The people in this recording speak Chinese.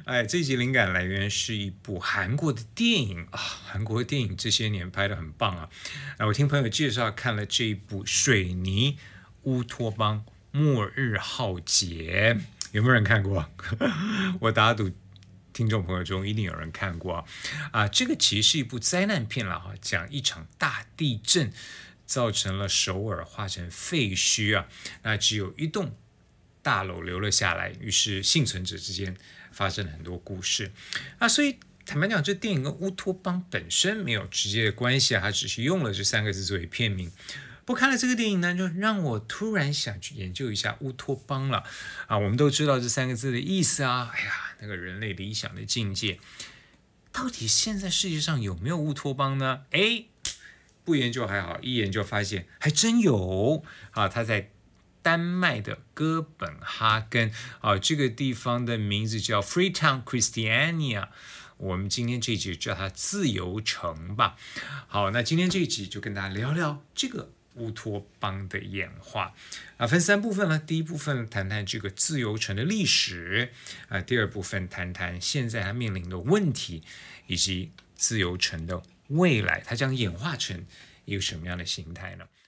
这集灵感来源是一部韩国的电影啊，韩国的电影这些年拍得很棒啊。我听朋友介绍看了这一部《水泥乌托邦：末日浩劫》，有没有人看过？我打赌听众朋友中一定有人看过这个其实是一部灾难片了哈，讲一场大地震造成了首尔化成废墟那只有一栋大楼留了下来，于是幸存者之间发生了很多故事所以坦白讲，这电影跟乌托邦本身没有直接的关系它只是用了这3个字作为片名。不过看了这个电影呢，就让我突然想去研究一下乌托邦了我们都知道这3个字的意思那个人类理想的境界，到底现在世界上有没有乌托邦呢？不研究还好，一研究发现还真有它在丹麦的哥本哈根这个地方的名字叫 Freetown Christiania， 我们今天这一集叫它自由城吧。好，那今天这一集就跟大家聊聊这个乌托邦的演化分3部分了。第一部分谈谈这个自由城的历史第二部分谈谈现在它面临的问题，以及自由城的未来它将演化成一个什么样的形态呢？